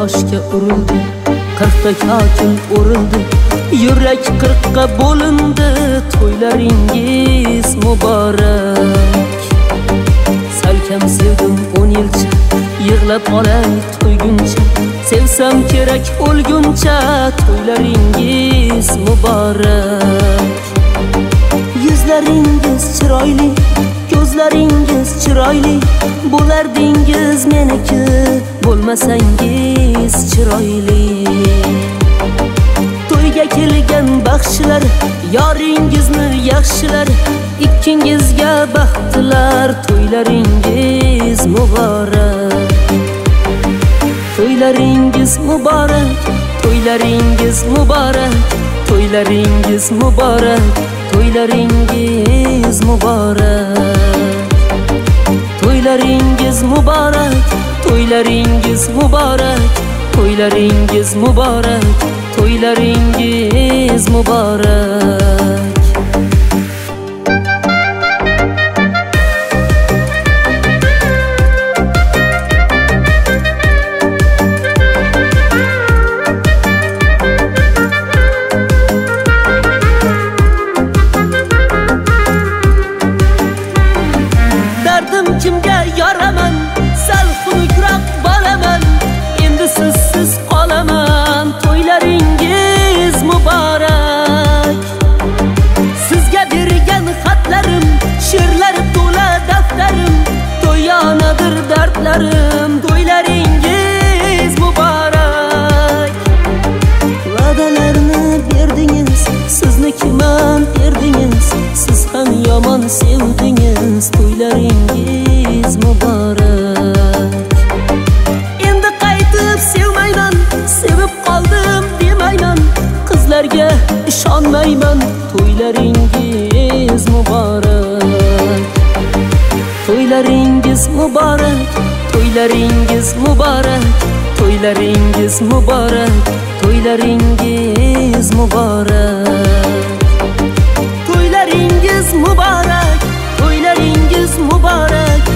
toshga urildi, 40 ta kakun o'rildi, yurak 40 ga bo'lindi. To'ylaringiz muborak. Salkam sevdim 10 yilcha, yig'lab olay to'yguncha, sevsam kerak o'lguncha. To'ylaringiz muborak. Yuzlaringiz chiroyli, ko'zlaringiz chiroyli, bo'lardingiz meniki, bo'lmasangiz chiroyli. To'yga kelgan baxshilar, yoringizni yaxshilar, ikkingizga baxtlar. To'ylaringiz muborak. To'ylaringiz muborak, to'ylaringiz muborak, to'ylaringiz muborak, to'ylaringiz muborak. To'ylaringiz muborak, to'ylaringiz muborak, to'ylaringiz muborak, to'ylaringiz muborak. Kimga yoraman, sal xunukroq bolaman, endi sizsiz qolaman. To'ylaringiz muborak. Sizga bergan xatlarim, she'rlar to'la daftarim, to'yonadir dardlarim. To'ylaringiz muborak. Va'dalarni berdingiz, siznikiman erdingiz, siz ham yomon sevdingiz. To'ylaringiz muborak. Endi qaytib sevmayman, sevib qoldim demayman, qizlarga ishonmayman. To'ylaringiz muborak. To'ylaringiz muborak, to'ylaringiz muborak, to'ylaringiz muborak, to'ylaringiz muborak. To'ylaringiz muborak, to'ylaringiz muborak,